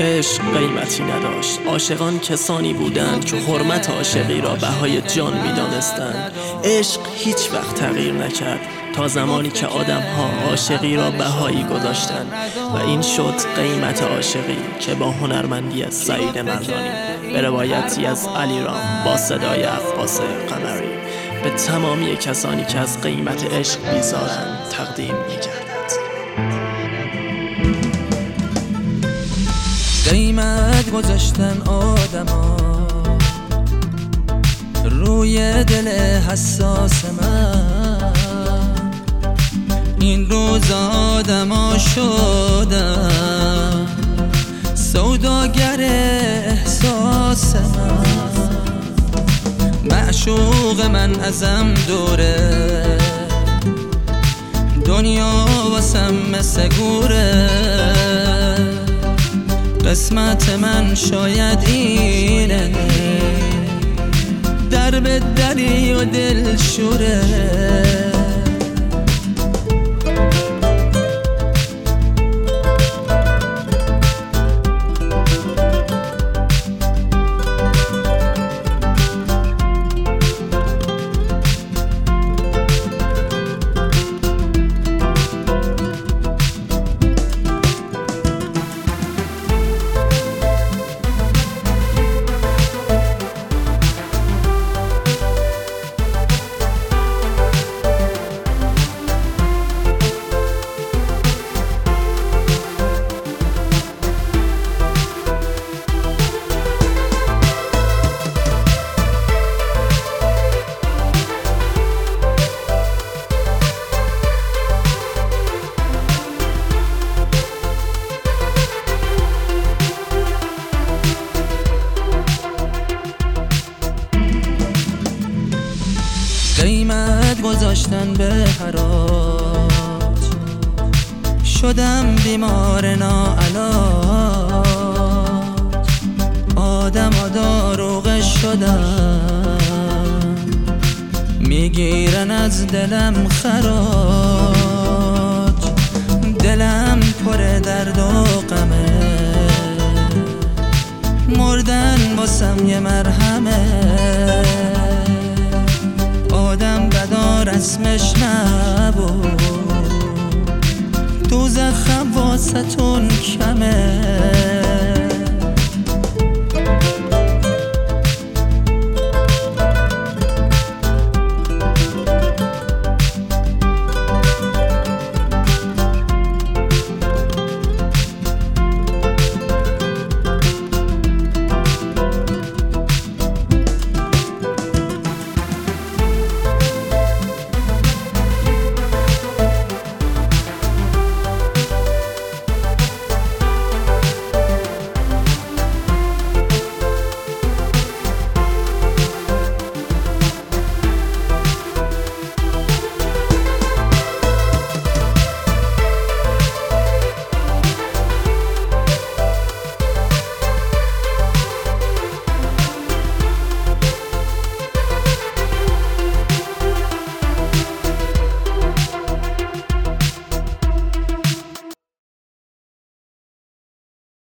عشق قیمتی نداشت. عاشقان کسانی بودند که حرمت عاشقی را بهای جان می دانستند. عشق هیچ وقت تغییر نکرد تا زمانی که آدم‌ها عاشقی را بهایی گذاشتند و این شد قیمت عاشقی که با هنرمندی سعید مردانی به روایتی از علیرام با صدای عباس قمری به تمامی کسانی که از قیمت عشق بیزارند تقدیم می‌گردد. قیمت گذاشتن آدما روی دل حساس من، این روز آدما شدن سوداگر احساس من. معشوق من ازم دوره، دنیا واسم مثل گوره. قسمت من شاید اینه، در به دری و دل شوره. قیمت گذاشتن به حراج، شدم بیمار ناعلاج. آدم ها داروغ شدن، میگیرن از دلم خراج. دلم پر درد و غمه، مردن واسم یه مرهمه. آدم بدا رسمش نبود، دوزخم واسه تون کمه.